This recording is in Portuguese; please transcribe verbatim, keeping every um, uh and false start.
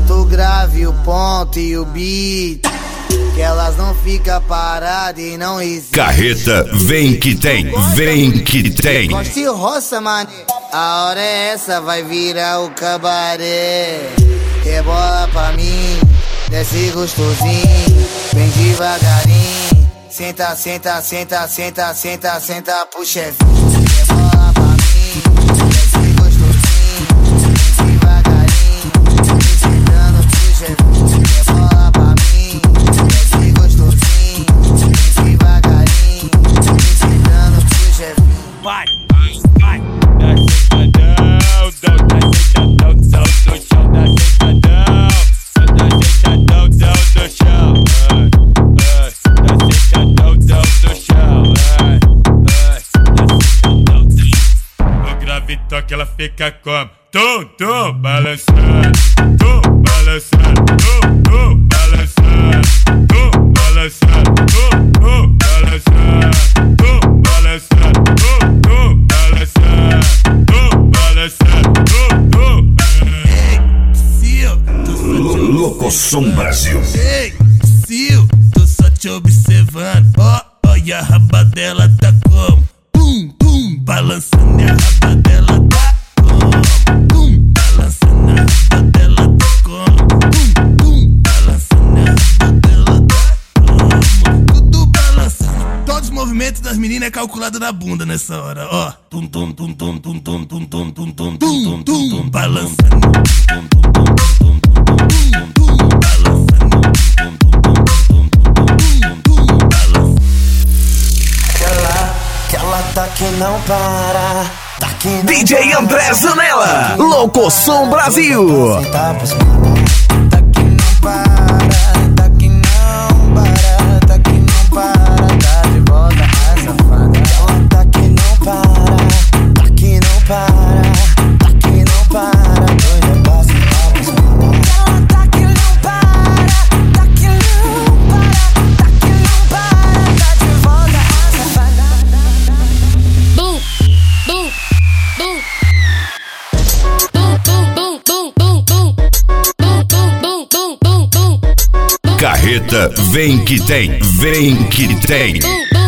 Solta o grave, o ponto e o beat, que elas não ficam paradas e não existem. Carreta, vem que tem, vem que tem. Goste roça, mano. A hora é essa, vai virar o cabaré. Rebola pra mim, desce gostosinho, vem devagarinho. Senta, senta, senta, senta, senta, senta pro chefinho. Rebola pra mim, desce gostosinho, vem devagarinho. Sentando pro chefinho. Rebola pra mim, desce gostosinho, vem devagarinho. Sentando pro chefinho. Vai, vai, dá sentadão, dá sentadão, dá no chão, dá sentadão, dá sentadão, dá no chão, dá sentadão, dá no chão, dá sentadão. O grave toque ela fica como tum, tum, balançando, tum, balançando, tum, tum, balançando, tum, balançando, tum, tum, balançando, tum, balançando, tum, tum, balançando, tum, balançando, tum, tum. Ei, Sil, tô só te observando. Locosom Brasil. Ei, Sil, tô só te observando. Ó, oh, olha a raba dela tá como pum, pum, balançando, e a raba dela tá como pum, balançando, a raba dela tá como pum, pum, balançando, a raba dela tá como tudo balançando. Todos os movimentos das meninas é calculado na bunda nessa hora, ó. Tum, tum, tum, tum, tum, tum, tum, tum, tum, tum, tum, tum, tum, balançando. Tum, tum, tum, tum, tum, tum, tum, balançando. Tum, tum, tum, tum, tum, tum, balançando. Que ela, que ela tá que não para, tá que não D J para. André Zanella, Locosom Brasil. Tá que não para, tá que não para, tá que não para, tá de volta a safada. Ela tá que não para, tá que não para, tá que não para, doida pra sentar pros manos. Ela tá que não para, tá que não para, tá que não para, tá de volta a safada. Boom, boom, boom. Boom, boom, boom, boom, boom, boom. Boom, boom, boom, boom, boom, boom. Carreta, vem que tem, vem que tem. Boom, boom.